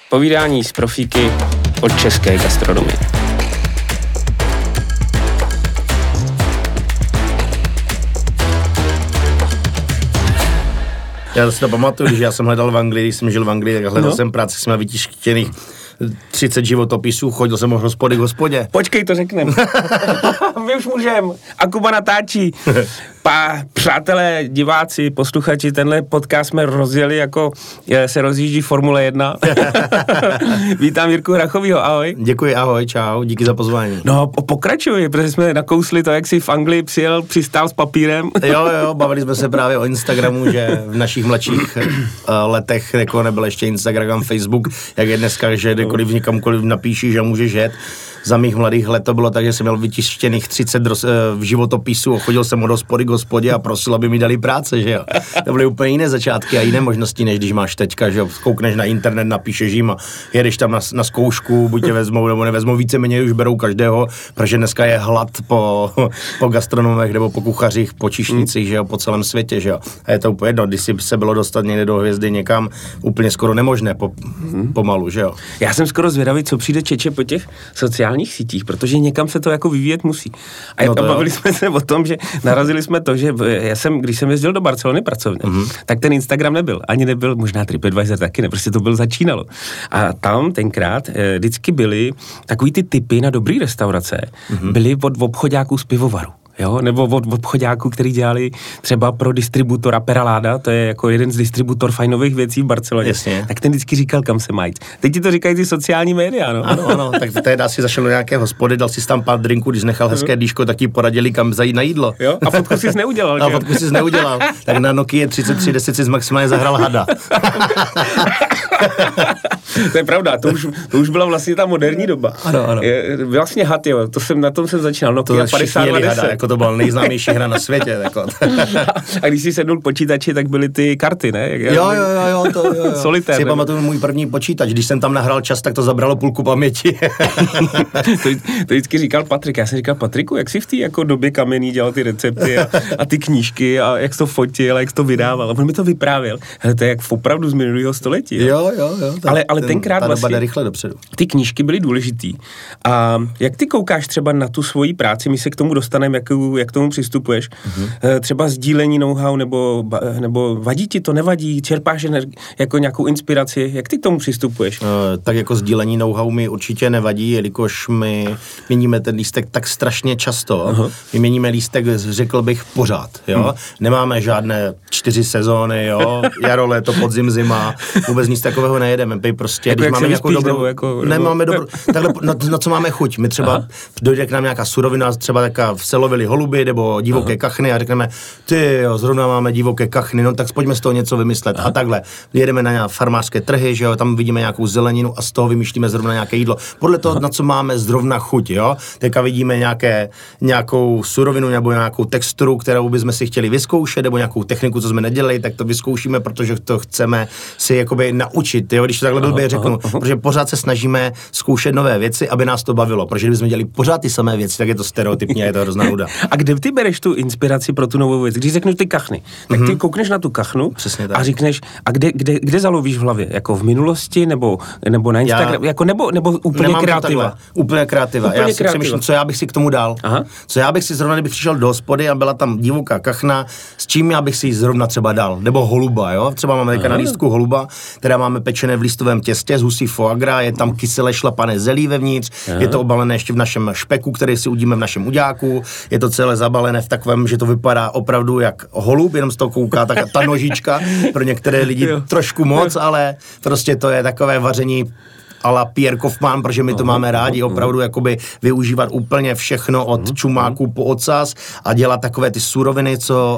Povídání z profíky od české gastronomie. Já si to pamatuju, že já jsem hledal v Anglii, když jsem žil v Anglii, tak hledal jsem práci, jsme vytištěných 30 životopisů, chodil jsem od hospody k hospodě. Počkej, to řekneme. My už můžem. A Kuba natáčí. Přátelé, diváci, posluchači, tenhle podcast jsme rozjeli, jako se rozjíždí Formule 1. Vítám Jirku Hrachovýho, ahoj. Děkuji, ahoj, čau, díky za pozvání. No, pokračuj, protože jsme nakousli to, jak jsi v Anglii přistál s papírem. Jo, bavili jsme se právě o Instagramu, že v našich mladších letech jako nebyl ještě Instagram, Facebook, jak je dneska, že kdekoliv někamkoliv napíšeš, že můžeš jet. Za mých mladých let to bylo tak, že jsem měl vytištěných 30 v životopisů a chodil jsem od hospody k hospodě a prosil, aby mi dali práce, že jo. To byly úplně jiné začátky a jiné možnosti, než když máš teďka, že jo. Koukneš na internet, napíšeš jim a jedeš tam na zkoušku, buď tě vezmou nebo nevezmou, víceméně už berou každého, protože dneska je hlad po gastronomech nebo po kuchařích, po čišnicích, že jo, po celém světě, že jo. A je to úplně jedno, když si se bylo dostat někde do hvězdy někam, úplně skoro nemožné pomalu, že jo. Já jsem skoro zvědavý, co přijde Čeče po těch sociálních sítích, protože někam se to jako vyvíjet musí. A bavili jsme se o tom, že narazili jsme to, že když jsem jezdil do Barcelony pracovně, tak ten Instagram nebyl. Ani nebyl, možná TripAdvisor taky ne, prostě to byl začínalo. A tam tenkrát vždycky byly takový ty tipy na dobrý restaurace, byly od obchoďáků z pivovaru. Jo, nebo od obchoďáků, který dělali třeba pro distributora Peralada, to je jako jeden z distributor fajnových věcí v Barceloně. Jasně. Tak ten vždycky říkal, kam se mají. Teď ti to říkají ty sociální média, no. Ano, tak tehdy si zašel do nějaké hospody, dal si tam pár drinků, když nechal hezké dýško, tak ti poradili, kam zajít na jídlo. Jo, a fotku jsi neudělal, A fotku jsi neudělal. Tak na Nokia 3310 jsi maximálně zahrál hada. To je pravda, to už byla vlastně ta moderní doba. Ano. Vlastně had, jo, na tom jsem začínal, Nokia 5210. Jako to byla nejznámější hra na světě. Jako. A když jsi sednul k počítači, tak byly ty karty, ne? Jo. Solitér. Si pamatuju můj první počítač, když jsem tam nahrál čas, tak to zabralo půlku paměti. to vždycky říkal Patrik. Já jsem říkal, Patriku, jak jsi v té jako době kamenný dělal ty recepty a ty knížky a jak jsi to fotil a jak jsi to vydával. A on mi to vyprávěl. Hele, to je jak opravdu z minulého století. Jo. Ale tenkrát vlastně jde rychle dopředu. Ty knížky byly důležitý. A jak ty koukáš třeba na tu svoji práci, my se k tomu dostaneme, jak k tomu přistupuješ? Třeba sdílení know-how, nebo vadí ti to, nevadí, čerpáš jako nějakou inspiraci, jak ty k tomu přistupuješ? Tak jako sdílení know-how mi určitě nevadí, jelikož my měníme ten lístek tak strašně často. My měníme lístek, řekl bych, pořád, jo? Nemáme žádné 4 sezóny, jo? Jaro, léto, podzim, zima, vůbec nic takového nejedeme. Prostě, jako když máme nějakou dobrou, nemáme dobrou, takhle, na co máme chuť. My třeba dojde k nám nějaká surovina, třeba taká vselovili holuby nebo divoké kachny a řekneme, ty jo, zrovna máme divoké kachny, no tak pojďme z toho něco vymyslet. A takhle. Jedeme na farmářské trhy, že jo, tam vidíme nějakou zeleninu a z toho vymýšlíme zrovna nějaké jídlo. Podle toho, na co máme zrovna chuť, jo. Teďka vidíme nějakou surovinu nebo nějakou texturu, kterou bychom si chtěli vyzkoušet, nebo nějakou techniku, co jsme nedělali, tak to vyzkoušíme, protože to chceme si jakoby naučit, jo, když to takhle blbě řeknu, protože pořád se snažíme zkoušet nové věci, aby nás to bavilo, protože kdybychom dělali pořád ty samé věci, tak je to stereotypně, je to hrozná nuda. A kde ty bereš tu inspiraci pro tu novou věc? Když řeknu ty kachny, tak ty koukneš na tu kachnu a řekneš, a kde zalovíš v hlavě? Jako v minulosti nebo na Instagram, jako nebo úplně kreativa? Úplně kreativa. Já si přemýšlím, co já bych si k tomu dal. Co já bych si zrovna, kdybych přišel do hospody a byla tam divoká kachna, s čím já bych si ji zrovna třeba dal? Nebo holuba, jo? Třeba máme teďka na lístku holuba, která máme pečené v listovém těstě z husí foie gras, je tam kyselé šlapané zelí vevníř, je to obalené ještě v našem špeku, který si udíme v našem uďáku, je to celé zabalené v takovém, že to vypadá opravdu jak holub, jenom z toho kouká ta nožička, pro některé lidi trošku moc, ale prostě to je takové vaření a la Pierre Kaufmann, protože my to máme rádi opravdu jakoby využívat úplně všechno od čumáku po ocas a dělat takové ty suroviny,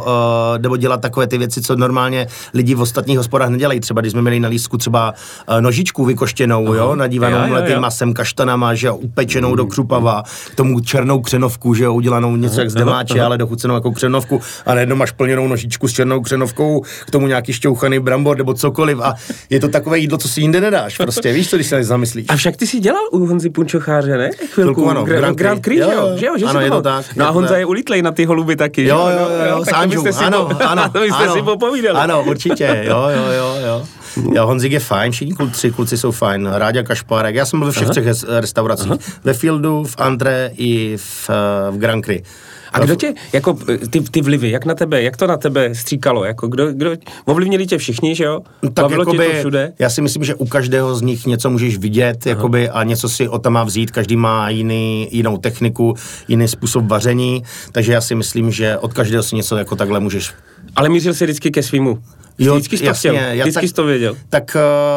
nebo dělat takové ty věci, co normálně lidi v ostatních hospodách nedělají. Třeba když jsme měli na lístku třeba nožičku vykoštěnou, jo, nadívanou mletým masem, kaštanama, že jo, upečenou do křupava, k tomu černou křenovku, že jo, udělanou něco jak z demáče, ale dochucenou jako křenovku a najednou máš plněnou nožičku s černou křenovkou, k tomu nějaký šťouchaný brambor nebo cokoliv a je to takové jídlo, co si jinde nedáš. Prostě víš, co když se zamyslíš. A však ty jsi dělal u Honzy Punčocháře, ne? Chvilku, ano. Grand Prix, že jo? Ano, je to tak. No a Honza je ulítlej na ty holuby taky. Jo, s Anžou, ano. To byste si popovídali. Ano, určitě, jo. Honzík je fajn, všichni tři kluci jsou fajn, Ráďa Kašpárek, já jsem byl ve všech třech restauracích, ve Fieldu, v André i v Grand Cru. A kdo tě, jako ty vlivy, jak to na tebe stříkalo, jako kdo ovlivnili tě všichni, že jo? Tak jakoby, to všude? Já si myslím, že u každého z nich něco můžeš vidět, jakoby, a něco si o tam má vzít, každý má jinou techniku, jiný způsob vaření, takže já si myslím, že od každého si něco jako takhle můžeš. Ale mířil jsi vždycky ke svýmu. Vždycky jsi to chtěl, vždycky jsi to věděl. Tak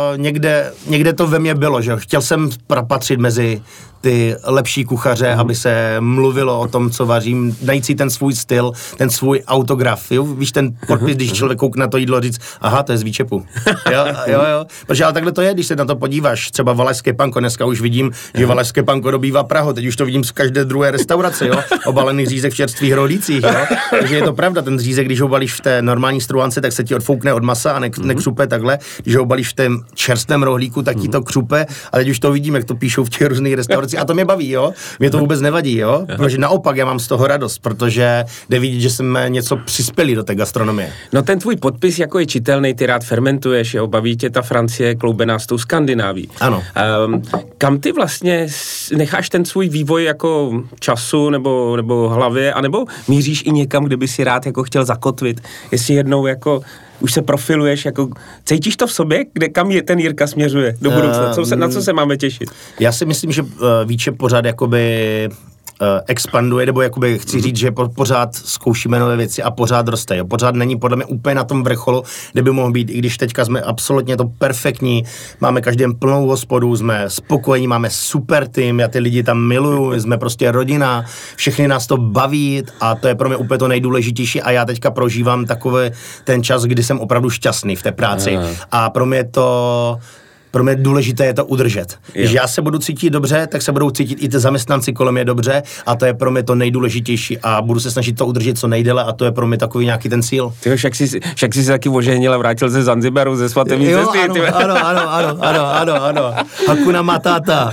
někde to ve mně bylo, že chtěl jsem patřit mezi ty lepší kuchaře, aby se mluvilo o tom, co vařím, najít si ten svůj styl, ten svůj autograf, jo? Víš, ten podpis, když člověk koukne na to jídlo, říct, aha, to je z výčepu. Jo. Protože ale takhle to je, když se na to podíváš, třeba Valašské panko, dneska už vidím, že Valašské panko dobývá Prahu, teď už to vidím v každé druhé restauraci, jo? Obalený řízek v čerstvých rohlících, jo? Takže je to pravda, ten řízek, když ho balíš v té normální strůvance, tak se ti odfoukne od masa a nekřupe takhle, když ho balíš v tom čerstvém rohlíku, tak ti to křupe, a teď už to vidím, jak to píšou v těch různých restauracích. A to mě baví, jo? Mě to vůbec nevadí, jo? Protože naopak já mám z toho radost, protože jde vidět, že jsme něco přispěli do té gastronomie. No ten tvůj podpis jako je čitelný, ty rád fermentuješ, jo? Baví tě ta Francie kloubená s tou Skandináví. Ano. Kam ty vlastně necháš ten svůj vývoj jako času nebo hlavě, anebo míříš i někam, kde by si rád jako chtěl zakotvit, jestli jednou jako už se profiluješ, jako cítíš to v sobě, kam je ten Jirka směřuje do budoucna? Na co se máme těšit? Já si myslím, že Víče pořád jakoby expanduje, nebo jakoby chci říct, že pořád zkoušíme nové věci a pořád roste. Jo. Pořád není podle mě úplně na tom vrcholu, kde by mohl být, i když teďka jsme absolutně to perfektní, máme každým plnou hospodu, jsme spokojení, máme super tým, já ty lidi tam miluju, jsme prostě rodina, všechny nás to baví a to je pro mě úplně to nejdůležitější a já teďka prožívám takový ten čas, kdy jsem opravdu šťastný v té práci a pro mě důležité je to udržet. Když já se budu cítit dobře, tak se budou cítit i ty zaměstnanci kolem mě dobře a to je pro mě to nejdůležitější a budu se snažit to udržet co nejdéle a to je pro mě takový nějaký ten cíl. Ty však jsi se taky oženil a vrátil ze Zanzibaru, ze svatební cesty. Ano. Hakuna Matata.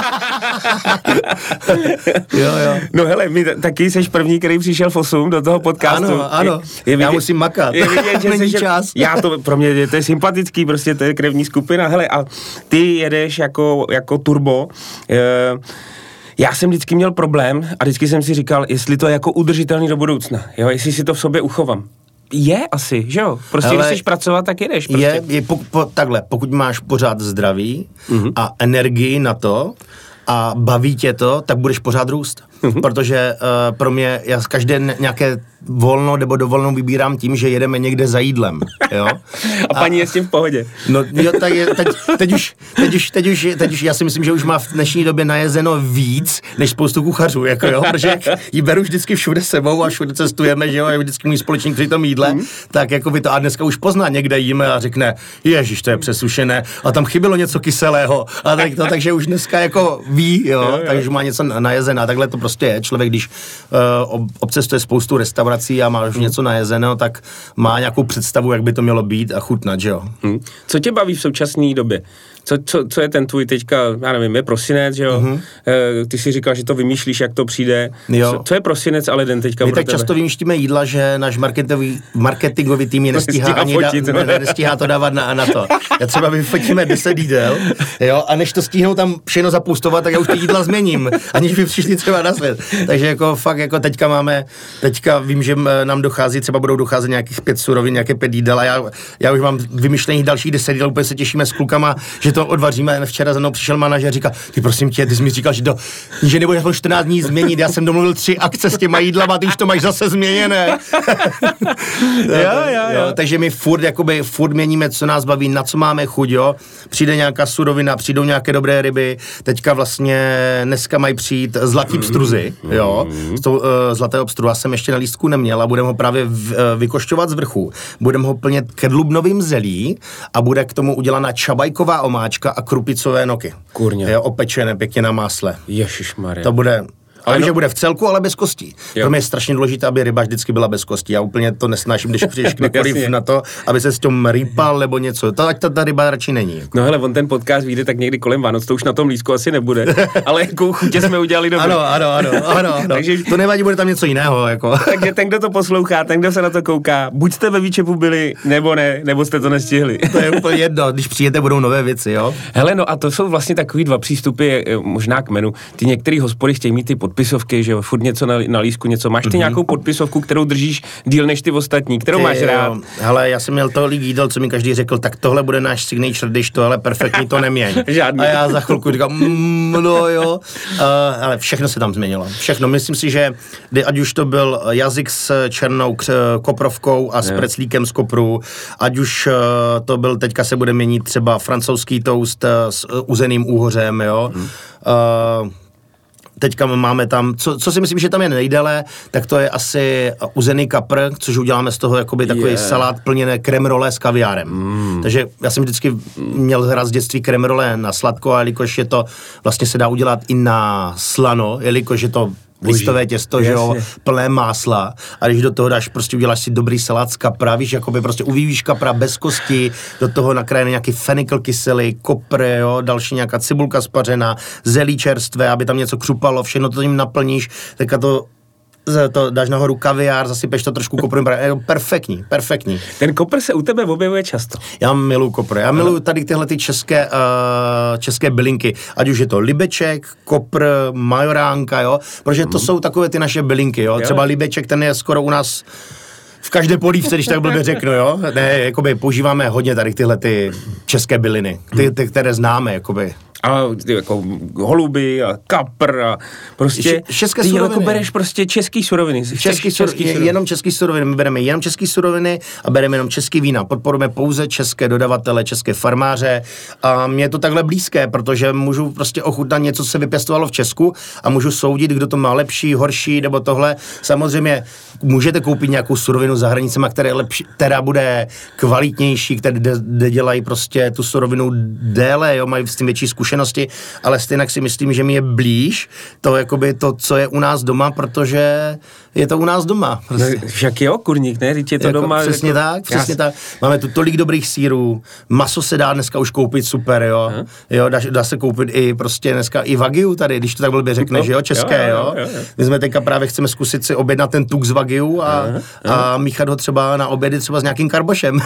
jo. No hele, taky jsi první, který přišel v 8 do toho podcastu. Ano. Já musím makat. Není čas. Pro mě to je sympatický, prostě to je krevní skupina. Hele, a ty jedeš jako turbo. Já jsem vždycky měl problém a vždycky jsem si říkal, jestli to je jako udržitelný do budoucna, jo, jestli si to v sobě uchovám. Je asi, že jo? Prostě když chceš pracovat, tak jedeš. Prostě. Takhle, pokud máš pořád zdraví a energii na to a baví tě to, tak budeš pořád růst. Protože pro mě, já každé nějaké volno nebo dovolenou vybírám tím, že jedeme někde za jídlem, jo. A paní je s tím v pohodě. No jo, tak je, teď už, já si myslím, že už má v dnešní době najezeno víc, než spoustu kuchařů, jako jo, protože ji beru vždycky všude sebou a všude cestujeme, že jo, je vždycky můj společník při tom jídle, tak jako by to a dneska už pozná, někde jíme a řekne, ježiš, to je přesušené a tam chybělo něco kyselého a tak to, takže už dneska jako ví, jo, takže už má něco najezené a takhle to prostě je. Člověk, když obcestuje spoustu restaurací a má už něco najezeného, tak má nějakou představu, jak by to mělo být a chutnat, že jo. Co tě baví v současné době? Co je ten tvůj teďka, já nevím, je prosinec, že jo? Ty si říkal, že to vymýšlíš, jak to přijde. Co je prosinec, ale den teďka my tak často vymýšlíme jídla, že náš marketingový tým je nestíhá to dávat na to. Já třeba vyfotíme 10 jídel, jo, a než to stihnou tam všechno zapustovat, tak já už ty jídla změním, aniž by přišli třeba na svět. Takže jako fakt, jako teďka vím, že nám budou docházet nějakých 5 surovin, nějaké 5 jídel a já už mám vymyšlených dalších 10 jídel, úplně se těšíme s klukama, že to odvaříme. Včera za mnou přišel manažer a říká, ty prosím tě, ty jsi mi říkal, že nebudeš 14 dní změnit, já jsem domluvil 3 akce s těma jídlama, ty už to máš zase změněné. jo. Takže my furt měníme, co nás baví, na co máme chuť, jo. Přijde nějaká surovina, přijdou nějaké dobré ryby, teďka vlastně dneska mají přijít zlatý pstruzy, jo. Zlatého pstruha jsem ještě na lístku neměl a budeme ho právě vykošťovat z vrchu. Budeme ho plnit kedlubnovým zelí a bude k tomu udělaná čabajková omáčka a krupicové noky. Kurňa. Jo, opečené pěkně na másle. Ježišmarja. To bude Ale že bude v celku, ale bez kostí. Pro mě je strašně důležité, aby ryba vždycky byla bez kostí. Já úplně to nesnáším, když přijdeš kdekoliv na to, aby se s tím rýpal nebo něco. To ať ta ryba radši není. No hele, on ten podcast vyjde tak někdy kolem Vánoc, to už na tom lístku asi nebude. Ale jakou chutě jsme udělali dobře. Ano. Takže to nevadí, bude tam něco jiného. Jako. Takže ten, kdo to poslouchá, ten, kdo se na to kouká, buď jste ve Výčepu byli, nebo ne, nebo jste to nestihli. To je úplně jedno, když přijete, budou nové věci, jo. Hele, no a to jsou vlastně takový dva přístupy, možná k menu. Ty některý hospody chtějí mít ty podpisovky, že jo, furt něco na lístku, něco. Máš ty nějakou podpisovku, kterou držíš díl než ty ostatní, kterou máš rád? Hele, já jsem měl tolik jídel, co mi každý řekl, tak tohle bude náš signature dish, to ale perfektní, to neměň. Žádný. A já za chvilku říkám, no jo, ale všechno se tam změnilo. Všechno. Myslím si, že ať už to byl jazyk s černou koprovkou a s preclíkem z kopru, ať už to byl, teďka se bude měnit třeba francouzský toast s uzeným úhořem, jo. Teďka máme tam, co si myslím, že tam je nejdéle, tak to je asi uzený kapr, což uděláme z toho jakoby takový salát plněné crème rolé s kaviárem. Takže já jsem vždycky měl rád z dětství crème rolé na sladko, a jelikož je to, vlastně se dá udělat i na slano, jelikož je to listové těsto, že jo, plné másla, a když do toho dáš, prostě uděláš si dobrý salát z kapra, víš, jakoby prostě uvívíš kapra bez kosti, do toho nakrájený nějaký fenikl kyselý, kopr, jo, další nějaká cibulka spařená, zelí čerstvé, aby tam něco křupalo, všechno to tím naplníš, teďka to dáš nahoru kaviár, zasypeš to trošku koprem, perfektní. Ten kopr se u tebe objevuje často. Já miluji kopr, já miluji tady tyhle ty české bylinky, ať už je to libeček, kopr, majoránka, jo, protože to jsou takové ty naše bylinky, jo, třeba libeček, ten je skoro u nás v každé polívce, když tak blbě řeknu, jo, ne, jakoby používáme hodně tady tyhle ty české byliny, ty které známe, jakoby. A jako holuby a kapr a prostě české ty suroviny. Jako bereš prostě český suroviny. Jenom český suroviny. My bereme jenom český suroviny a bereme jenom český vína. Podporujeme pouze české dodavatele, české farmáře a mě je to takhle blízké, protože můžu prostě ochutnat něco, co se vypěstovalo v Česku a můžu soudit, kdo to má lepší, horší nebo tohle. Samozřejmě můžete koupit nějakou surovinu za hranicema, která bude kvalitnější, kde dělají prostě tu surovinu déle, jo, mají s tím větší zkušenosti, ale stejnak si myslím, že mi je blíž to, jakoby to, co je u nás doma, protože je to u nás doma. Prostě. No, však jo, kurník, ne? Je to jako doma. Přesně jako... tak. Máme tu tolik dobrých sýrů, maso se dá dneska už koupit super, jo. Jo, dá se koupit i prostě dneska i wagyu tady, když to tak blbě řekne, že jo, české, jo. My jsme teďka právě chceme zkusit si objednat ten tuk z wagyu a míchat ho třeba na obědy třeba s nějakým karbošem.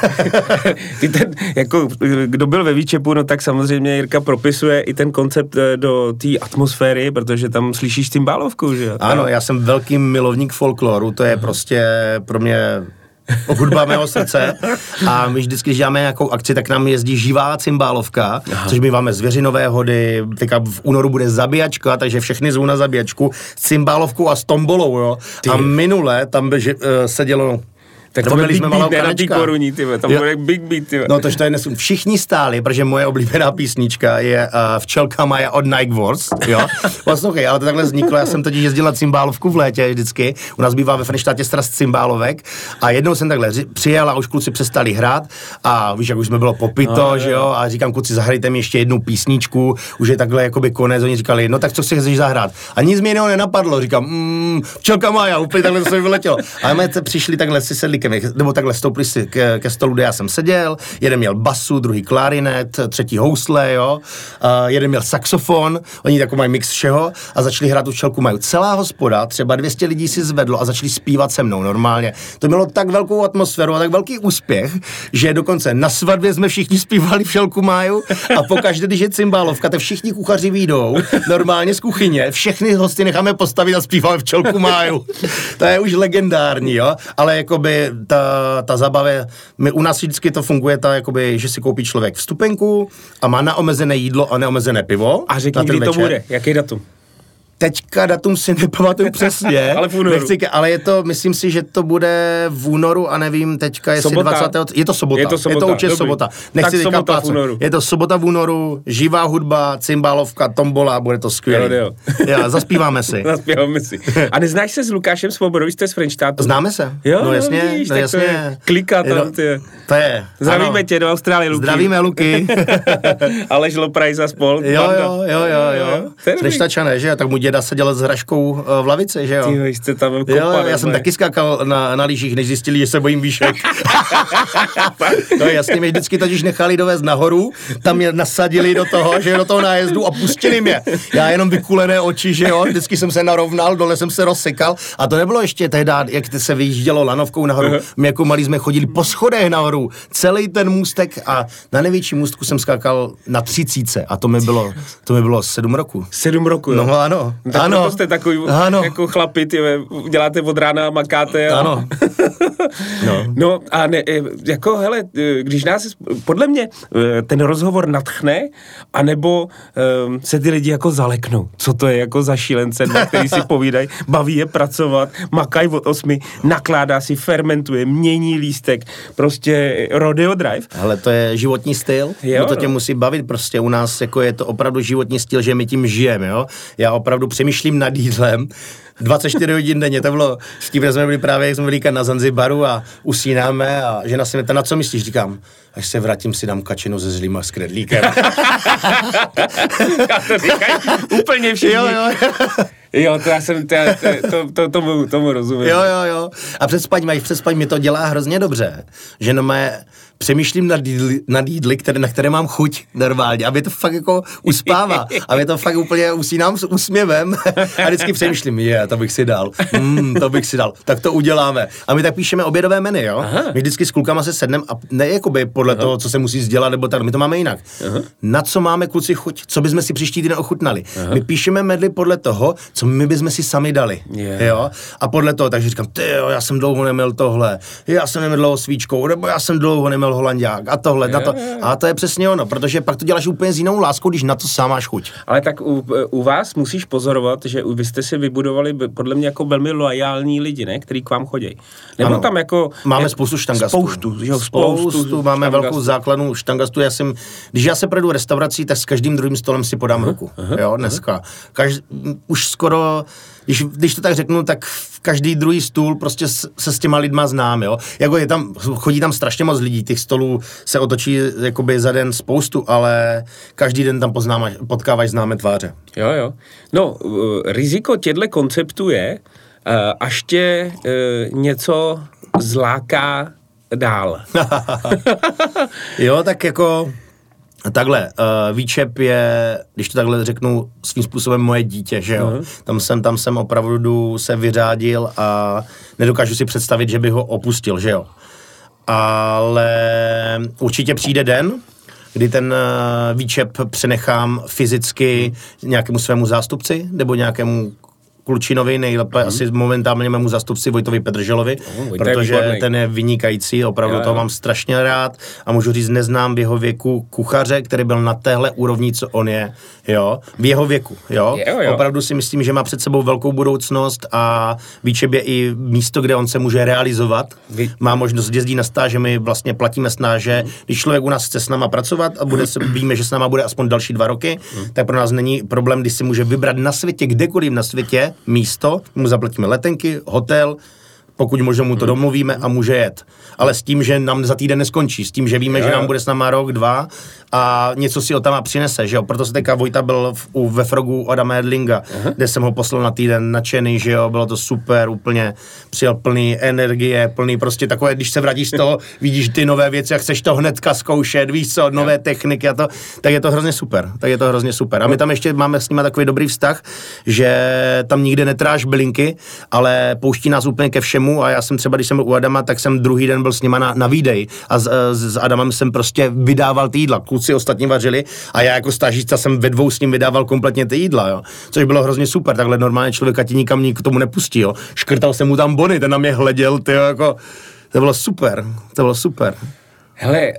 Jako, kdo byl ve Výčepu, no tak samozřejmě Jirka propisuje i ten koncept do té atmosféry, protože tam slyšíš cymbálovku, že jo? Ano, já jsem velký milovník folkloru, to je prostě pro mě hudba mého srdce a my vždycky, když děláme nějakou akci, tak nám jezdí živá cymbálovka, což my máme zvěřinové hody, teďka v únoru bude zabíjačka, takže všechny zvou na zabíjačku s cymbálovkou a s tombolou, jo. A minule tam sedělo. Tak to byli jsme malou kanečka. Na koruní, tam bude big beat, tyve. No to je nesu. Všichni stáli, protože moje oblíbená písnička je Včelka Maja od Nike Wars, jo. Poslouchej, ale to takhle vzniklo, já jsem totiž jezdil na cymbálovku v létě vždycky, u nás bývá ve Frenštátě strast cymbálovek a jednou jsem takhle přijel a už kluci přestali hrát a víš, jak už jsme bylo popito, že jo, a říkám, kluci, zahrajte mi ještě jednu písničku, už je takhle jakoby konec, oni říkali, no tak co si chceš zahrát? A nic mi jiného nenapadlo, říkám, Včelka Maja, úplně takhle to se mi vyletělo. A my přišli takhle si sedli nebo takhle stoupli si ke stolu, kde já jsem seděl, jeden měl basu, druhý klarinet, třetí housle, jo, jeden měl saxofon, oni takový mají mix všeho a začali hrát tu Včelku Maju. Celá hospoda, třeba 200 lidí si zvedlo a začali zpívat se mnou normálně. To mělo tak velkou atmosféru a tak velký úspěch, že dokonce na svatbě jsme všichni zpívali Včelku Maju a pokaždé, když je cymbálovka, tak všichni kuchaři vyjdou normálně z kuchyně, všechny hosty necháme postavit a zpíváme Včelku Maju. To je už legendární, jo, ale jakoby ta zábava, u nás vždycky to funguje, jakoby, že si koupí člověk vstupenku a má neomezené jídlo a neomezené pivo. A řekni, kdy to bude, jaký datum? Teďka datum si nepamatuju přesně, ale v únoru. Ale je to, myslím si, že to bude v únoru a nevím teďka, jestli sobota. 20. Je to sobota. Je to určitě sobota. Nechci teďka plácat. Je to sobota v únoru, živá hudba, cymbálovka, tombola, bude to skvělé. Jo. Já, zaspíváme si. A neznáš se s Lukášem Svobodou, jste z Frenštátu? Známe se. Jo, no jasně, víš, no jasně. Klika tam, ty. To je. Zdravíme tě do Austrálie, Luky. Zdravíme, Luky. Aleš Loprajs a spol. Jo. Frenštáčané, že? Tak můj děda děda seděl s hraškou v lavici, že jo? Ty jste tam kopali. Jo, já jsem taky skákal na lyžích, než zjistili, že se bojím výšek. No jasně, mě vždycky totiž nechali dovést nahoru, tam mě nasadili do toho nájezdu a pustili mě. Já jenom vykulené oči, že jo, vždycky jsem se narovnal, dole jsem se rozsekal a to nebylo ještě tehdy, jak se vyjíždělo lanovkou nahoru. My jako malí jsme chodili po schodech nahoru, celý ten můstek a na největší můstku jsem skákal na 30 a to mi bylo 7 roku. 7 roku, jo? No ano. Tak ano. Jste takový jako chlapi, děláte od rána, makáte. Ano. No a ne, jako hele, když nás, podle mě ten rozhovor nadchne, anebo se ty lidi jako zaleknou. Co to je jako za šílence, na který si povídají, baví je pracovat, makají od 8, nakládá si, fermentuje, mění lístek, prostě rodeo drive. Ale to je životní styl, jo, to tě musí bavit, prostě u nás jako je to opravdu životní styl, že my tím žijeme, jo. Já opravdu přemýšlím nad jídlem, 24 hodin denně, to bylo, s tím jsme byli právě, jak jsme byli na Zanzibaru a usínáme a žena se mě na co myslíš, říkám, až se vrátím, si dám kačinu se zlým a s knedlíkem. Já to říkám úplně všichni. Jo, to já jsem, tomu rozumím. Jo. A před spaň mi to dělá hrozně dobře, že přemýšlím nad jídly, na které mám chuť normálně, aby to fakt jako uspává, aby to fakt úplně usínám s úsměvem a vždycky přemýšlím, to bych si dal, tak to uděláme. A my tak píšeme obědové menu, jo? Aha. My vždycky s klukama se sedneme a ne jakoby podle toho, co se musí sdělat, nebo tak, my to máme jinak. Aha. Na co máme kluci chuť, co bychom si příští týden ochutnali. Aha. My píšeme medly podle toho, co my bychom si sami dali, jo? A podle toho, takže říkám, já jsem dlouho neměl tohle, já jsem neměl dlouho svíčkou, nebo já jsem dlouho neměl holanďák a tohle, na to. A to je přesně ono, protože pak to děláš úplně s jinou láskou, když na to sám máš chuť. Ale tak u vás musíš pozorovat, že vy jste si vybudovali podle mě jako velmi loajální lidi, ne, který k vám chodí. Nebo ano, tam jako máme spoustu štangastů. Spoustu máme velkou základnu štangastů. Když já se projdu restaurací, tak s každým druhým stolem si podám ruku. Jo, dneska. Už skoro když to tak řeknu, tak každý druhý stůl prostě se s těma lidma znám, jo. Jako chodí tam strašně moc lidí, těch stolů se otočí jakoby za den spoustu, ale každý den tam potkáváš známé tváře. Jo. No, riziko těchto konceptů je, až tě něco zláká dál. Jo, tak jako takhle, Výčep je, když to takhle řeknu, svým způsobem moje dítě, že jo. Tam jsem opravdu se vyřádil a nedokážu si představit, že bych ho opustil, že jo. Ale určitě přijde den, kdy ten Výčep přenechám fyzicky nějakému svému zástupci nebo nějakému Klučinovi, nejlépe asi momentálně mému zástupci Vojtovi Petrželovi, protože ten je vynikající, opravdu toho mám strašně rád a můžu říct, neznám v jeho věku kuchaře, který byl na téhle úrovni, co on je, jo, v jeho věku, jo. Opravdu si myslím, že má před sebou velkou budoucnost a Výčep je i místo, kde on se může realizovat, má možnost jezdit na stáže, my vlastně platíme stáže, když člověk u nás chce s náma pracovat a víme, že s náma bude aspoň další 2 roky, tak pro nás není problém, když si může vybrat na světě, kdekoliv na světě místo, mu zaplatíme letenky, hotel, pokud možno mu to domluvíme a může jet. Ale s tím, že nám za týden neskončí, s tím, že víme, že nám bude s náma rok, 2 a něco si o tam přinese, že jo. Proto se teďka Vojta byl ve Frogu Adama Edlinga, kde jsem ho poslal na týden nadšený, že jo, bylo to super, úplně přijel plný energie, plný prostě takové, když se vrátíš z toho, vidíš ty nové věci a chceš to hnedka zkoušet, víš co, nové techniky a to, tak je to hrozně super. A my tam ještě máme s nimi takový dobrý vztah, že tam nikde netráš bylinky, ale pouští nás úplně ke všemu a já jsem třeba, když jsem byl u Adama, tak jsem druhý den byl s nima na výdej a s Adamem jsem prostě vydával ty jídla. Kluci ostatní vařili a já jako stážista jsem ve 2 s ním vydával kompletně ty jídla, jo. Což bylo hrozně super, takhle normálně člověka ti nikam k tomu nepustí, jo. Škrtal jsem mu tam bony, ten na mě hleděl, tyjo, jako, to bylo super. Hele,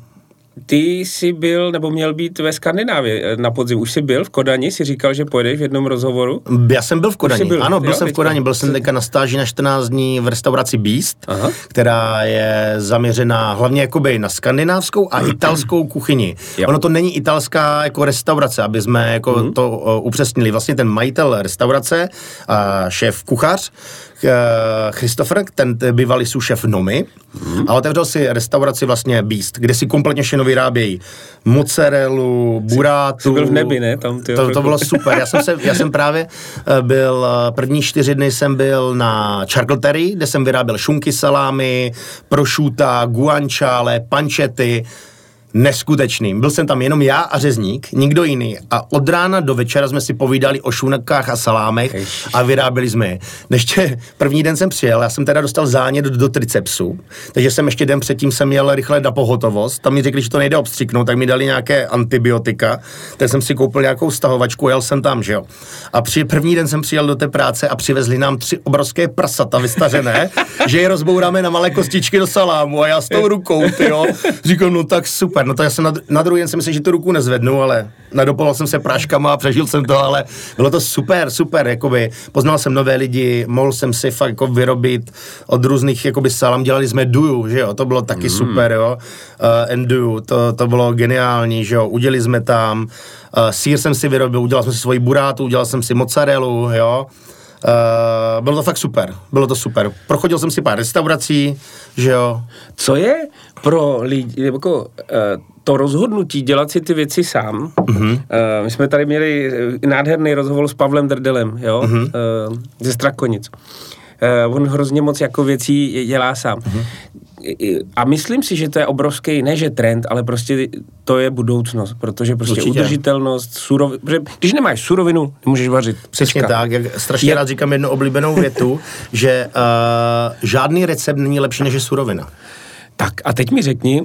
ty jsi byl, nebo měl být ve Skandinávii na podzim. Už jsi byl v Kodani, jsi říkal, že pojedeš v jednom rozhovoru? Já jsem byl v Kodani, byl jsem v Kodani, byl jsem teďka na stáži na 14 dní v restauraci Beast, která je zaměřená hlavně jakoby na skandinávskou a italskou kuchyni. Ono to není italská jako restaurace, aby jsme jako to upřesnili. Vlastně ten majitel restaurace a šéf kuchař, Christopher, ten bývalý sous-šef Nomy, a otevřel si restauraci vlastně Beast, kde si kompletně všechno vyrábějí. Mozzarellu, burátu. Jsi byl v nebi, ne? Tam to bylo super. Já jsem právě byl, první 4 dny jsem byl na charcuterie, kde jsem vyráběl šunky, salámy, prosciutta, guanciale, pancety. Neskutečným. Byl jsem tam jenom já a řezník, nikdo jiný. A od rána do večera jsme si povídali o šunkách a salámech a vyráběli jsme je. Ještě první den jsem přijel, já jsem teda dostal zánět do tricepsu, takže jsem ještě den předtím jsem jel rychle na pohotovost. Tam mi řekli, že to nejde obstřiknout, tak mi dali nějaké antibiotika. Tak jsem si koupil nějakou stahovačku, jel jsem tam, že jo. A první den jsem přijel do té práce a přivezli nám 3 obrovské prasata vystařené, že je rozbouráme na malé kostičky do salámu a já s tou rukou, tyjo. Říkám, no tak super. No to já jsem na druhý den jsem myslel, že tu ruku nezvednu, ale nadopolal jsem se práškama a přežil jsem to, ale bylo to super, jakoby. Poznal jsem nové lidi, mohl jsem si fakt jako vyrobit od různých jakoby salam, dělali jsme duju, že jo, to bylo taky super, jo, enduju, to bylo geniální, že jo, udělali jsme tam, sýr jsem si vyrobil, udělal jsem si svoji burátu, udělal jsem si mozzarellu, jo. Bylo to fakt super, Prochodil jsem si pár restaurací, že jo. Co je pro lidi, jako to rozhodnutí dělat si ty věci sám? My jsme tady měli nádherný rozhovor s Pavlem Drdelem, jo, ze Strakonic. On hrozně moc jako věcí dělá sám. A myslím si, že to je obrovský, ne že trend, ale prostě to je budoucnost, protože prostě udržitelnost, když nemáš surovinu, nemůžeš vařit. Přesně tak, jak strašně rád říkám jednu oblíbenou větu, že žádný recept není lepší než je surovina. Tak a teď mi řekni,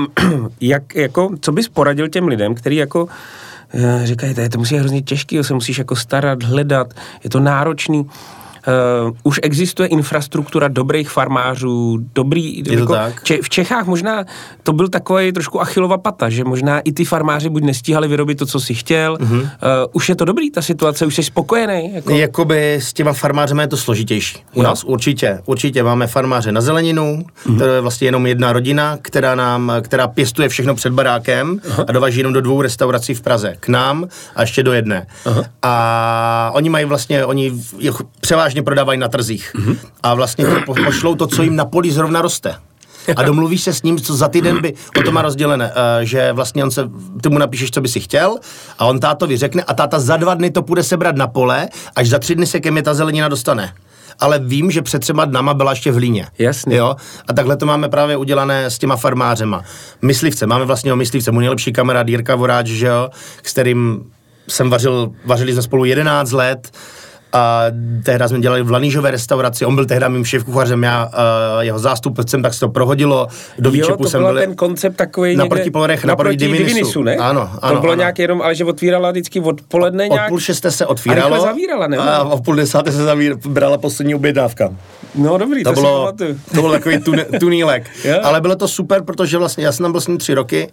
co bys poradil těm lidem, kteří jako říkají, to musí hrozně těžký, se musíš jako starat, hledat, je to náročný. Už existuje infrastruktura dobrých farmářů, v Čechách možná to byl takový trošku Achillova pata, že možná i ty farmáři buď nestíhali vyrobit to, co si chtěl. Už je to dobrý, ta situace, už jsi spokojený? Jakoby s těma farmářemi je to složitější. U nás určitě máme farmáře na zeleninu, to je vlastně jenom jedna rodina, která pěstuje všechno před barákem a dováží jenom do 2 restaurací v Praze. K nám a ještě do 1. A oni mají vlastně, převážně prodávají na trzích. A vlastně pošlou to, co jim na poli zrovna roste. A domluvíš se s ním, co za týden by o to má rozdělené, že vlastně ty mu napíšeš, co by si chtěl a on tátovi řekne a táta za 2 dny to půjde sebrat na pole, až za 3 dny se ke mně ta zelenina dostane. Ale vím, že před 3 dnama byla ještě v Líně. Jasně. Jo? A takhle to máme právě udělané s těma farmářema. Myslivce, máme vlastně myslivce, můj nejlepší kamarád Jirka Voráč, že jo, s kterým jsem vařili jsme spolu 11 let, a tehdy jsme dělali v Lanížové restauraci, on byl tehdy mým šéfkuchařem, já jeho zástupcem, tak se to prohodilo, do výčepu jsem byl. Jo, to byl ten koncept takový na Protipolerech, naproti Divinisu, ne? Ano. To bylo nějak jenom, ale že otvírala vždycky odpoledne nějak. Od 5:30 se otvíralo. A zavírala, ne? A v 9:30 se brala poslední objednávka. No dobrý, to byl takový tunílek. Ale bylo to super, protože vlastně já jsem tam byl s ním 3 roky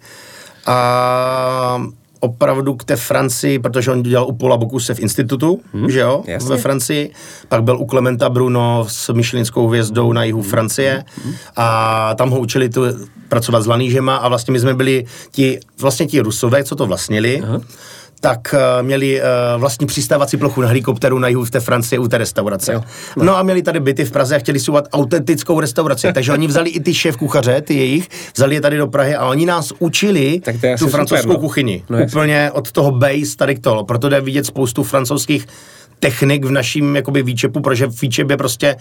a opravdu k té Francii, protože on dělal u Paula Bocuse v institutu, že jo, ve Francii, pak byl u Clementa Bruno s michelinskou hvězdou na jihu Francie a tam ho učili pracovat s lanížema a vlastně my jsme byli ti Rusové, co to vlastnili, tak měli vlastní přistávací plochu na helikopteru na jihu v té Francii u té restaurace. No a měli tady byty v Praze a chtěli si udělat autentickou restauraci, takže oni vzali i ty šéf kuchaře, ty jejich, vzali je tady do Prahy a oni nás učili tu francouzskou kuchyni. Úplně od toho base tady k toho, proto jde vidět spoustu francouzských technik v naším jakoby výčepu, protože výčep je prostě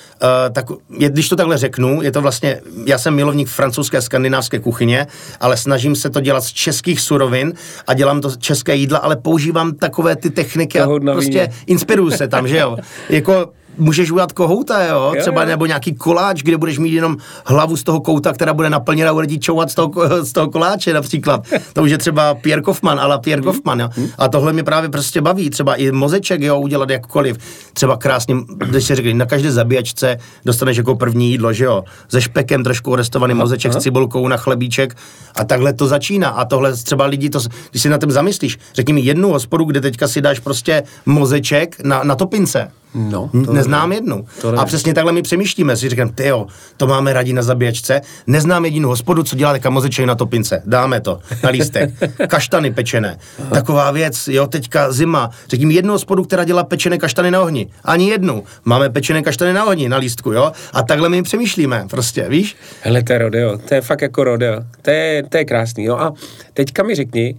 když to takhle řeknu, je to vlastně, já jsem milovník francouzské a skandinávské kuchyně, ale snažím se to dělat z českých surovin a dělám to české jídla, ale používám takové ty techniky a prostě inspiruju se tam, že jo. Jako můžeš udělat kohouta, jo, třeba nebo nějaký koláč, kde budeš mít jenom hlavu z toho kouta, která bude naplněna a bude ti čouvat z toho koláče například. To už je třeba Pierre Kaufmann, ale Pierre Kaufmann, jo. A tohle mě právě prostě baví, třeba i mozeček, jo, udělat jakkoliv. Třeba krásně, když si řekli, na každé zabíjačce dostaneš jako první jídlo, že jo, se špekem trošku orestovaný mozeček s cibulkou na chlebíček a takhle to začíná. A tohle třeba lidi, když si na tom zamyslíš, řekni mi jednu hospodu, kde teďka si dáš prostě mozeček na topince. No, neznám jednu. A přesně takhle my přemýšlíme, si říkám, tyjo, to máme rádi na zabíjačce, neznám jedinou hospodu, co dělá kamozečej na topince, dáme to na lístek, kaštany pečené, taková věc, jo, teďka zima, řekním jednu hospodu, která dělá pečené kaštany na ohni, ani jednu, máme pečené kaštany na ohni, na lístku, jo, a takhle my přemýšlíme, prostě, víš? Hele, to je rodeo, to je fakt jako rodeo, to je krásný, jo, a teďka mi řekni,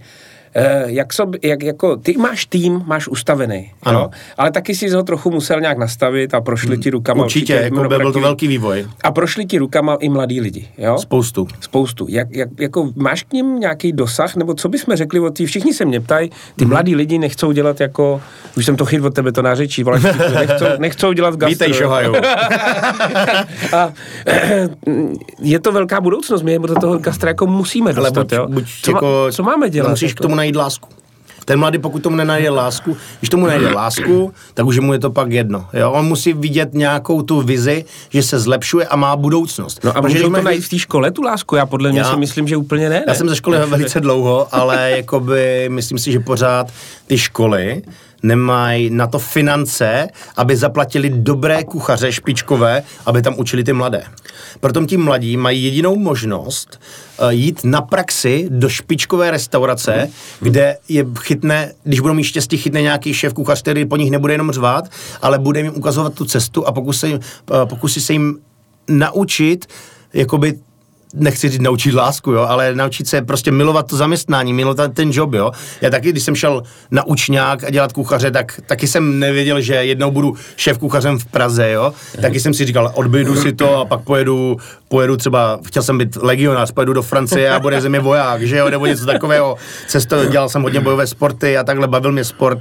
jako ty máš tým, máš ustavený, ano. Jo? Ale taky jsi ho trochu musel nějak nastavit a prošli ti rukama. Určitě jako byl to velký vývoj. A prošli ti rukama i mladí lidi, jo? Spoustu. Jako máš k nim nějaký dosah, nebo co bychom řekli o tí, všichni se mě ptají, ty mladí lidi nechcou dělat jako, už jsem to chyt od tebe to nářečí, nechcou dělat gastro. Vítej, šohaju. A je to velká budoucnost, my do toho gastra jako musíme dostat, jo? Co máme dělat? Musíš k tomu najít lásku. Ten mladý, pokud tomu nenajde lásku, když tomu najde lásku, tak už mu je to pak jedno. Jo? On musí vidět nějakou tu vizi, že se zlepšuje a má budoucnost. No a můžeš to najít v té škole tu lásku? Já podle mě si myslím, že úplně ne. Já jsem ze školy velice dlouho, ale jakoby myslím si, že pořád ty školy nemají na to finance, aby zaplatili dobré kuchaře špičkové, aby tam učili ty mladé. Proto ti mladí mají jedinou možnost jít na praxi do špičkové restaurace, kde je chytne, když budou mít štěstí, chytne nějaký šéf kuchař, který po nich nebude jenom řvát, ale bude jim ukazovat tu cestu a pokusí se jim naučit, jakoby nechci říct naučit lásku, jo, ale naučit se prostě milovat to zaměstnání, milovat ten job, jo. Já taky, když jsem šel na učňák a dělat kuchaře, tak taky jsem nevěděl, že jednou budu šéf kuchařem v Praze, jo. Taky jsem si říkal, odbydu si to a pak pojedu třeba, chtěl jsem být legionář, pojedu do Francie a bude ze mě voják, že jo, nebo něco takového. Dělal jsem hodně bojové sporty a takhle, bavil mě sport.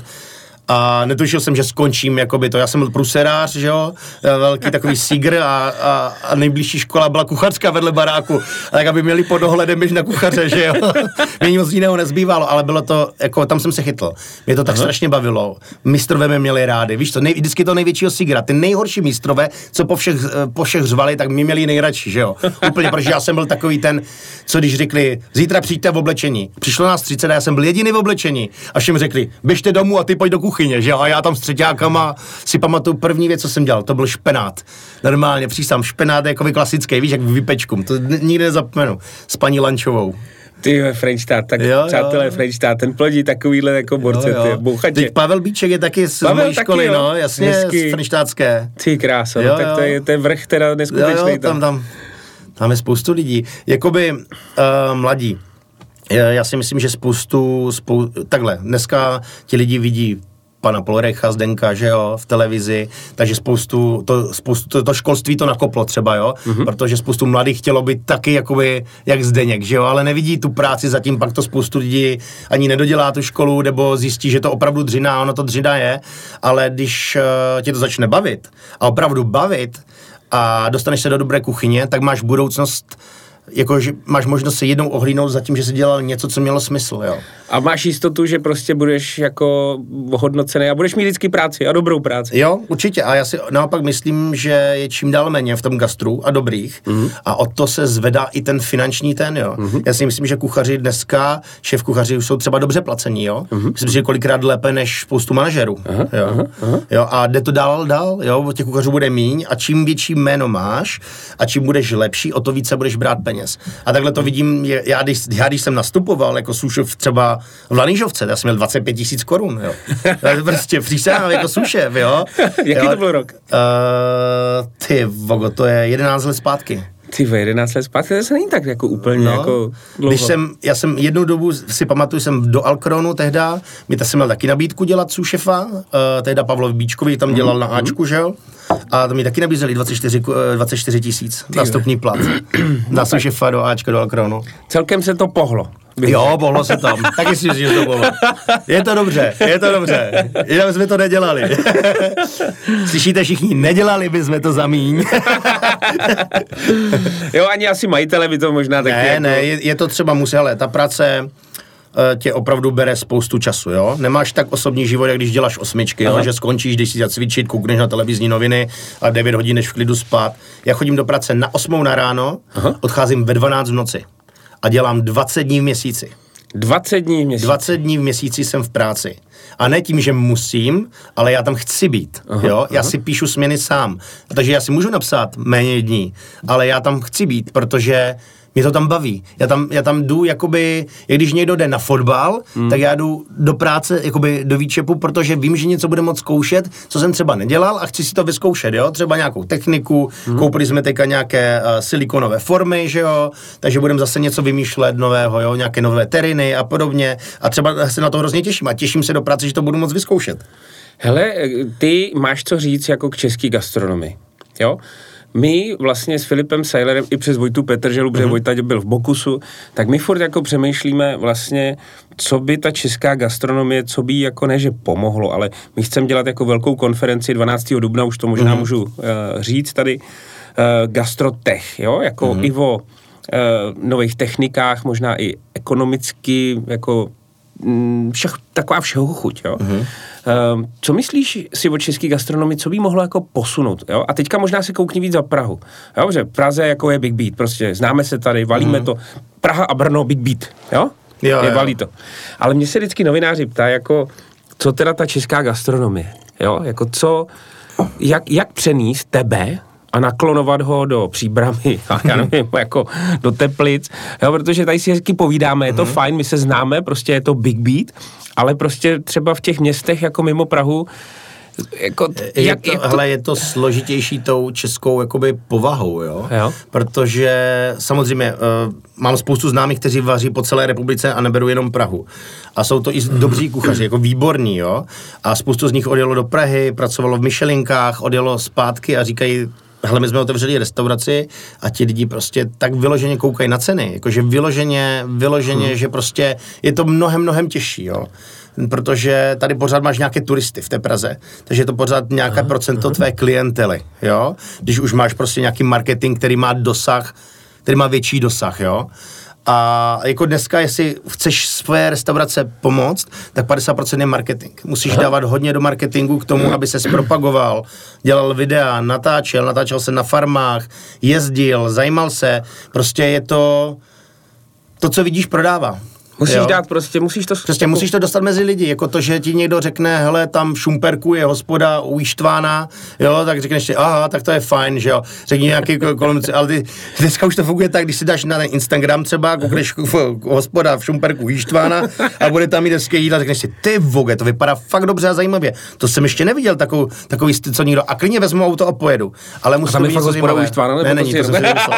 A netušil jsem, že skončím, jakoby to. Já jsem byl pruserář, že jo, velký takový sígr a nejbližší škola byla kuchařka vedle baráku. A tak, aby měli pod dohledem běž na kuchaře, že jo. Mě nic jiného nezbývalo, ale bylo to, jako tam jsem se chytl. Mě to tak strašně bavilo. Mistrové mě měli rádi, víš to, vždycky to největšího sígra. Ty nejhorší mistrové, co po všech řvali, tak mě měli nejradši, že jo. Úplně, protože já jsem byl takový ten, co když řekli, zítra přijďte v oblečení. Přišlo nás 30 a já jsem byl jediný v oblečení. A všem řekli, běžte domů a ty pojď do kuchyně, že jo, a já tam s třeťákama si pamatuju první věc, co jsem dělal, to byl špenát. Normálně, přísám, špenát je jako klasický, víš, jak v vypečku, to nikdy nezapomenu, s paní Lančovou. Ty Frenštát, tak přátelé Frenštát, ten plodí takovýhle jako borce, ty bouchatě. Teď Pavel Bíček je taky z mojí školy, no, jasně, z frenštátské. Ty kráso, no, tak to je vrch teda neskutečný. Jo, tam je spoustu lidí, jakoby mladí. Já si myslím, že takhle, dneska ti lidi vidí pana Polrecha, Zdenka, že jo, v televizi, takže spoustu to školství to nakoplo třeba, jo, protože spoustu mladých chtělo být taky jakoby jak Zdeněk, že jo, ale nevidí tu práci zatím, pak to spoustu lidí ani nedodělá tu školu, nebo zjistí, že to opravdu dřina, ono to dřina je, ale když tě to začne bavit a opravdu bavit a dostaneš se do dobré kuchyně, tak máš budoucnost, jakože máš možnost se jednou ohlídnout za tím, že jsi dělal něco, co mělo smysl, jo. A máš jistotu, že prostě budeš jako hodnocený a budeš mít vždycky práci a dobrou práci. Jo, určitě. A já si naopak myslím, že je čím dál méně v tom gastru a dobrých. A od to se zvedá i ten finanční jo. Já si myslím, že kuchaři dneska, šéf kuchaři už jsou třeba dobře placení, jo. Myslím, že kolikrát lépe než spoustu manažerů. Jo, a jde to dál, jo, těch kuchařů bude míň a čím větší jméno máš a čím budeš lepší, o to více budeš brát peněz. A takhle to vidím, já když jsem nastupoval jako sous-chef třeba v Lanižovce, já jsem měl 25 000 korun, jo. Prostě přísahám jako sous-chef, jo. Jaký to byl rok? Ty vogo, to je 11 let zpátky. Ty 11 let zpátky, to se není tak jako úplně jako dlouho. Já jsem jednu dobu si pamatuju, jsem do Alkronu tehda, jsem měl taky nabídku dělat sous-chefa, tehda Pavlovi Bíčkovi tam dělal na Ačku, že jo. A to mi taky nabízeli 24 000 nástupní plat na sous-chefa do Ačka, do Alkronu. Celkem se to pohlo. Jo, pohlo se tam. Taky si že to pohlo. Je to dobře. Jinak jsme to nedělali. Slyšíte všichni, nedělali bychom to za míň. Jo, ani asi majitele by to možná taky. Ne, je to třeba ale ta práce tě opravdu bere spoustu času, jo. Nemáš tak osobní život, jak když děláš 8, jo, že skončíš, když si zacvičit, koukneš na televizní noviny a 9 hodin než v klidu spát. Já chodím do práce na 8 na ráno, odcházím ve 12 v noci a dělám 20 dní v měsíci. 20 dní v měsíci? 20 dní v měsíci jsem v práci. A ne tím, že musím, ale já tam chci být, jo? Já si píšu směny sám. Takže já si můžu napsat méně dní, ale já tam chci být, protože mě to tam baví. Já tam jdu, jakoby, jak když někdo jde na fotbal, tak já jdu do práce, jakoby do výčepu, protože vím, že něco bude moc zkoušet, co jsem třeba nedělal a chci si to vyzkoušet, jo? Třeba nějakou techniku, koupili jsme teďka nějaké silikonové formy, že jo? Takže budeme zase něco vymýšlet nového, jo? Nějaké nové teriny a podobně. A třeba se na to hrozně těším a těším se do práce, že to budu moc vyzkoušet. Hele, ty máš co říct jako k české gastronomii, jo? My vlastně s Filipem Seilerem i přes Vojtu Petrželu, protože Vojta byl v Bokusu, tak my furt jako přemýšlíme vlastně, co by ta česká gastronomie, co by jako ne, že pomohlo, ale my chceme dělat jako velkou konferenci 12. dubna, už to možná můžu říct tady, gastrotech, jo, jako i o nových technikách, možná i ekonomicky, jako taková všeho chuť, jo. Co myslíš si o české gastronomii, co by mohlo jako posunout, jo? A teďka možná se koukni víc za Prahu, jo, že Praze jako je Big Beat, prostě známe se tady, valíme to, Praha a Brno Big Beat, jo? Valí to. Ale mě se vždycky novináři ptá, jako, co teda ta česká gastronomie, jo? Jako co, jak přenést tebe a naklonovat ho do Příbramy a já nevím, jako do Teplic, jo, protože tady si hezky povídáme, je to fajn, my se známe, prostě je to Big Beat, ale prostě třeba v těch městech jako mimo Prahu, jako, je to složitější tou českou jakoby povahou, jo? Protože samozřejmě mám spoustu známých, kteří vaří po celé republice a neberu jenom Prahu. A jsou to i dobří kuchaři, jako výborní, jo? A spoustu z nich odjelo do Prahy, pracovalo v Michelinkách, odjelo zpátky a říkají, hele, my jsme otevřeli restauraci a ti lidi prostě tak vyloženě koukají na ceny, jakože vyloženě, že prostě je to mnohem těžší, jo. Protože tady pořád máš nějaké turisty v té Praze, takže je to pořád nějaké procento tvé klientely, jo. Když už máš prostě nějaký marketing, který má větší dosah, jo. A jako dneska, jestli chceš své restaurace pomoct, tak 50% je marketing. Musíš dávat hodně do marketingu k tomu, aby ses propagoval, dělal videa, natáčel se na farmách, jezdil, zajímal se. Prostě je to, co vidíš, prodává. Musíš dát prostě, musíš to dostat mezi lidi, jako to, že ti někdo řekne, hele, tam v Šumperku je hospoda u Ištvána, jo, tak řekneš si, aha, tak to je fajn, že jo, řekni nějaký kolem, ale dneska už to funguje tak, když si dáš na Instagram třeba, koukneš hospoda v Šumperku u Ištvána a bude tam jít hezké jídla, řekneš si, ty voge, to vypadá fakt dobře a zajímavě, to jsem ještě neviděl, takový styl, co někdo, a klidně vezmu auto a pojedu, ale musí to být něco zajímavé. Ne, není, to jsem si vymyslel.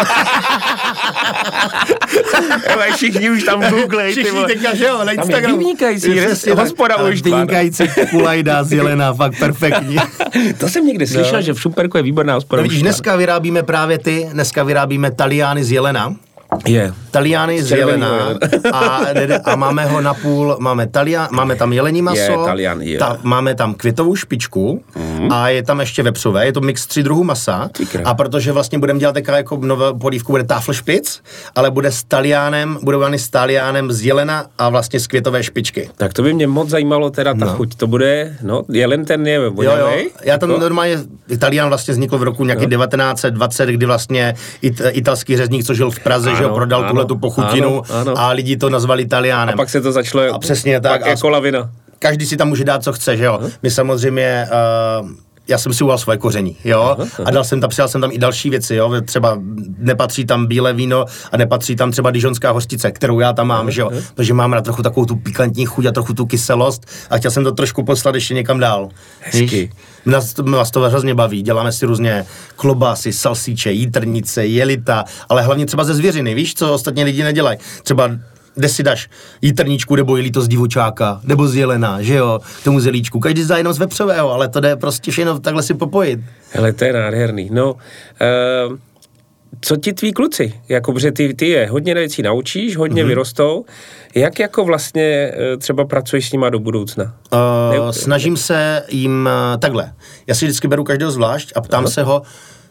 Všichni už tam googlej, všichni teďka, že jo, na Instagramu. Tam je vynikající, hospoda už vynikající kulajda, zelená, fakt perfektní. To jsem někde slyšel, že v Šumperku je výborná hospoda. Vidíš, dneska vyrábíme právě dneska vyrábíme Taliány z jelena. Taliány z jelena a máme ho napůl, máme tam jelení maso, máme tam květovou špičku a je tam ještě vepřové, je to mix 3 druhů masa a protože vlastně budeme dělat taková jako novou polívku, bude Tafelspitz, ale bude s taliánem z jelena a vlastně z květové špičky. Tak to by mě moc zajímalo teda ta chuť, to bude, jelen ten je voňavej. Já tam normálně, Talián vlastně vznikl v roku nějaký 1920, kdy vlastně italský řezník, co žil v Praze, že prodal tuhletu pochutinu a lidi to nazvali Taliánem. A pak se to začalo a přesně tak, jako lavina. Každý si tam může dát, co chce, že jo. My samozřejmě, já jsem si uval svoje koření, jo, a přidal jsem tam i další věci, jo, třeba nepatří tam bílé víno a nepatří tam třeba dižonská hořčice, kterou já tam mám, že jo, protože mám rád trochu takovou tu pikantní chuť a trochu tu kyselost a chtěl jsem to trošku poslat ještě někam dál. Hezky. Nás to hrozně baví, děláme si různě klobásy, salsíče, jitrnice, jelita, ale hlavně třeba ze zvěřiny, víš, co ostatně lidi nedělají, třeba kde si dáš jitrničku nebo jelito z divočáka, nebo z jelena, že jo, k tomu zelíčku. Každý zdá jenom z vepřového, ale to jde prostě všechno takhle si popojit. Hele, to je nádherný. No, co ti tví kluci? Jako, protože ty je hodně věcí naučíš, hodně vyrostou. Jak jako vlastně třeba pracuješ s nima do budoucna? Snažím se jim takhle. Já si vždycky beru každého zvlášť a ptám se ho,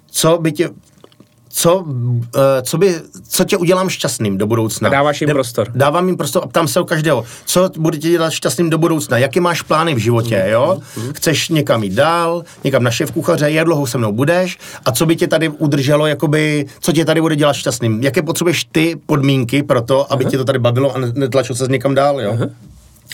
co tě udělám šťastným do budoucna. A dáváš jim prostor. Dávám jim prostor a ptám se o každého, co bude tě dělat šťastným do budoucna, jaké máš plány v životě, jo? Chceš někam jít dál, někam na šéfkuchaře, jak dlouho se mnou budeš a co by tě tady udrželo, jakoby, co tě tady bude dělat šťastným, jaké potřebuješ ty podmínky pro to, aby tě to tady bavilo a netlačil se někam dál, jo?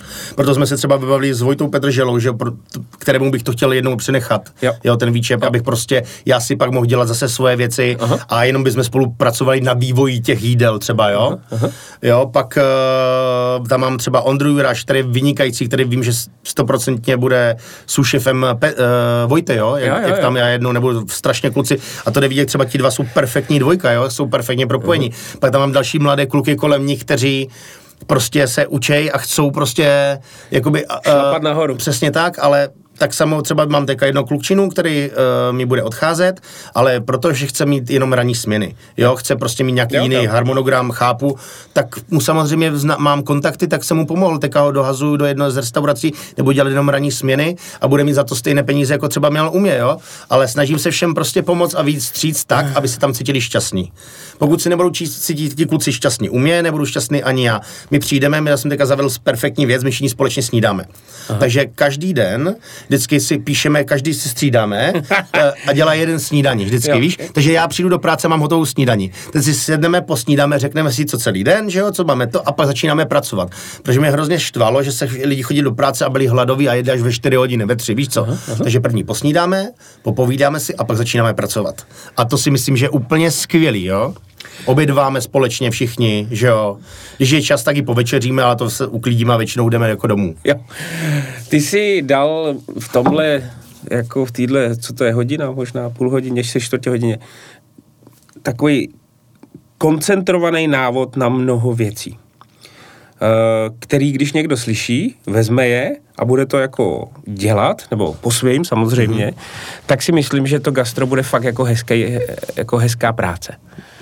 Proto jsme se třeba bavili s Vojtou Petrželou, že kterému bych to chtěl jednou přenechat, jo, ten výčep, abych prostě, já si pak mohl dělat zase svoje věci a jenom bychom spolupracovali na vývoji těch jídel třeba, jo. Jo, pak tam mám třeba Ondru Juraš, který je vynikající, který vím, že 100% bude sušefem Vojty, jo, jak tam já jednou nebudu strašně kluci a to jde vidět, třeba ti dva jsou perfektní dvojka, jo, jsou perfektně propojení. Pak tam mám další mladé kluky kolem nich, kteří prostě se učej a chcou prostě jakoby šlapat nahoru. Přesně tak, ale tak samo třeba mám teďka jedno klukčinu, který mi bude odcházet, ale protože chce mít jenom ranní směny, jo, chce prostě mít nějaký jiný harmonogram, chápu, tak mu samozřejmě mám kontakty, tak jsem mu pomohl, teďka ho dohazuju do jednoho z restaurací, nebo dělat jenom ranní směny a bude mít za to stejné peníze, jako třeba měl u mě, jo, ale snažím se všem prostě pomoct a víc stříct tak, aby se tam cítili šťastní. Pokud si nebudou cítit ti kluci šťastní u mě, nebudu šťastný ani já. My přijdeme, já jsem teďka zavedl perfektní věc, my všichni společně snídáme. Takže každý den vždycky si píšeme, každý si střídáme a dělá jeden snídaní, vždycky, víš? Takže já přijdu do práce, mám hotovou snídaní. Teď si sedneme, posnídáme, řekneme si, co celý den, že jo, co máme to a pak začínáme pracovat. Protože mě hrozně štvalo, že se lidi chodili do práce a byli hladoví a jedli až ve 4 hodiny, ve 3, víš co? Takže první posnídáme, popovídáme si a pak začínáme pracovat. A to si myslím, že je úplně skvělý, jo? Obědváme společně všichni, že jo. Když je čas, tak i povečeříme, ale to se uklidíme a většinou jdeme jako domů. Jo. Ty jsi dal v tomhle, jako v téhle, co to je, hodina, možná půl hodině, než se 4 hodině, takový koncentrovaný návod na mnoho věcí, který, když někdo slyší, vezme je a bude to jako dělat, nebo po svým samozřejmě, tak si myslím, že to gastro bude fakt jako hezká práce.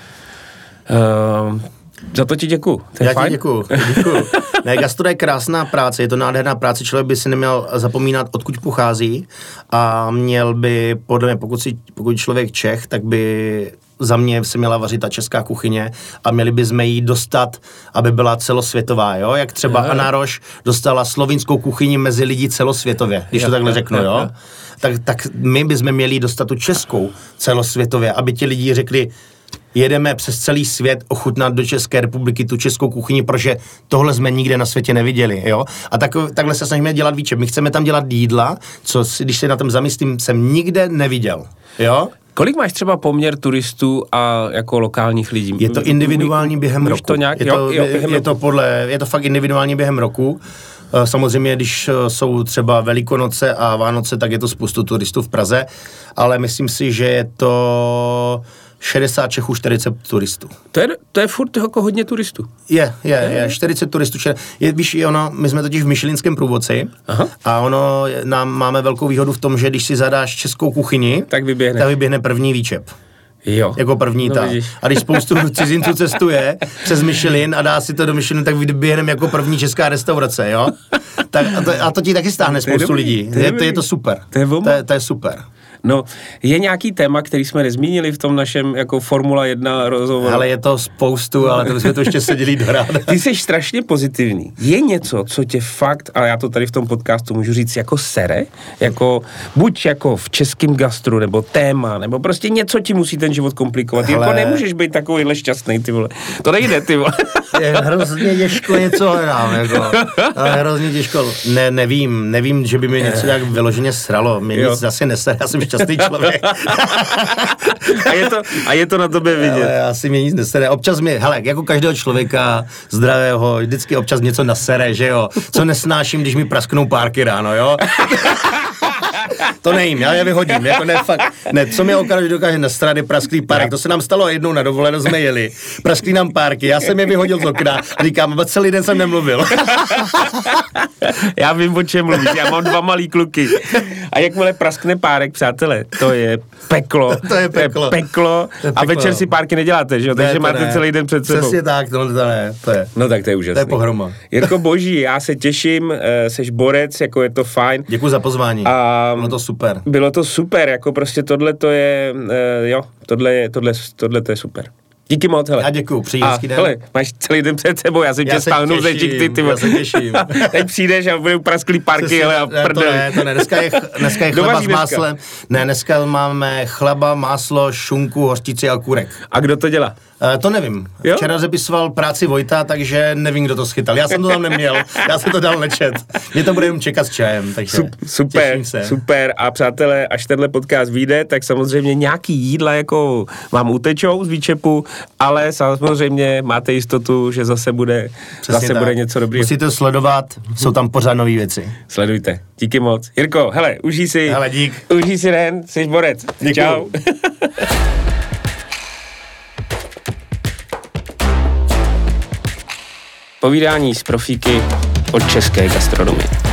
Za to ti děkuju. Já ti děkuju. Ne, gastro je krásná práce, je to nádherná práce, člověk by si neměl zapomínat, odkud pochází a měl by, podle mě, pokud člověk Čech, tak by za mě se měla vařit ta česká kuchyně a měli bychom ji dostat, aby byla celosvětová, jo? Jak třeba Anna Roš dostala slovinskou kuchyni mezi lidi celosvětově, když to takhle řeknu, jo? Tak my bychom měli dostat tu českou celosvětově, aby ti lidi řekli, jedeme přes celý svět ochutnat do České republiky tu českou kuchyni, protože tohle jsme nikde na světě neviděli, jo? A takhle se snažíme dělat výčep. My chceme tam dělat jídla, co, když se na tom zamyslím, jsem nikde neviděl, jo? Kolik máš třeba poměr turistů a jako lokálních lidí? Je to individuální během roku. To nějak, je to fakt individuální během roku. Samozřejmě, když jsou třeba Velikonoce a Vánoce, tak je to spoustu turistů v Praze, ale myslím si, že je to 60 Čechů, 40 turistů. To je furt jako hodně turistů. Je 40 turistů. Víš, my jsme totiž v Michelinském průvodci a máme velkou výhodu v tom, že když si zadáš českou kuchyni, tak vyběhne první výčep. Jo. Jako první ta. A když spoustu cizinců cestuje přes Michelin a dá si to do Michelin, tak vyběhneme jako první česká restaurace, jo? Tak, a to ti taky stáhne spoustu lidí. Je to super. To je super. No, je nějaký téma, který jsme nezmínili v tom našem jako Formula 1 rozhovoru? Ale je to spoustu, ale to bychom to ještě seděli do ráda. Ty jsi strašně pozitivní. Je něco, co tě fakt, a já to tady v tom podcastu můžu říct, jako sere? Jako, buď jako v českém gastru, nebo téma, nebo prostě něco ti musí ten život komplikovat. Ale... Jako nemůžeš být takovýhle šťastný, ty vole. To nejde, ty vole. Je hrozně těžko něco hledám, jako. Ale hrozně těžko. Nevím, že by mi něco tak vyloženě sralo. Mě nic zase nesere, já jsem šťastný člověk. a je to na tobě vidět. Ale asi mě nic nesere. Občas jako každého člověka zdravého, vždycky občas něco nasere, že jo. Co nesnáším, když mi prasknou párky ráno, jo. To nejím, já je vyhodím, jako co mi opravdu dokáže nasrat je prasklý párek, to se nám stalo jednou na dovolenou, jsme jeli, prasklý nám párky, já jsem je vyhodil z okna a říkám, celý den jsem nemluvil. Já vím, o čem mluvíš, já mám 2 malý kluky a jakmile praskne párek, přátelé, to je peklo. To je peklo. A večer si párky neděláte, že jo, takže máte celý den před sebou. Přesně tak, to ne, to je. No tak to je úžasný. To je pohroma. Jirko Boží, já se těším, seš borec, jako je to fajn. Děkuji za pozvání. Bylo to super. Bylo to super, jako prostě tohle to je, tohle to je super. Díky moc, hele. Já děkuju, přeji hezký den. Hele, máš celý den před sebou, já jsem tě stáhnu ze čikty, ty. Já se těším. Teď přijdeš a budou prasklý párky, hele, a prdele. To ne, dneska je chleba s máslem. Ne, dneska máme chleba, máslo, šunku, hořčici a kurek. A kdo to dělá? To nevím. Jo? Včera zapisoval práci Vojta, takže nevím, kdo to schytal. Já jsem to tam neměl, já jsem to dal nečet. Mě to bude jenom čekat s čajem, takže super. A přátelé, až tenhle podcast vyjde, tak samozřejmě nějaký jídla jako vám utečou z výčepu, ale samozřejmě máte jistotu, že zase bude něco dobrého. Musíte to sledovat, jsou tam pořád nové věci. Sledujte. Díky moc. Jirko, hele, užij si. Hele, dík. Užij si den, jsi borec. Děkuju. Čau. Povídání z profíky od české gastronomie.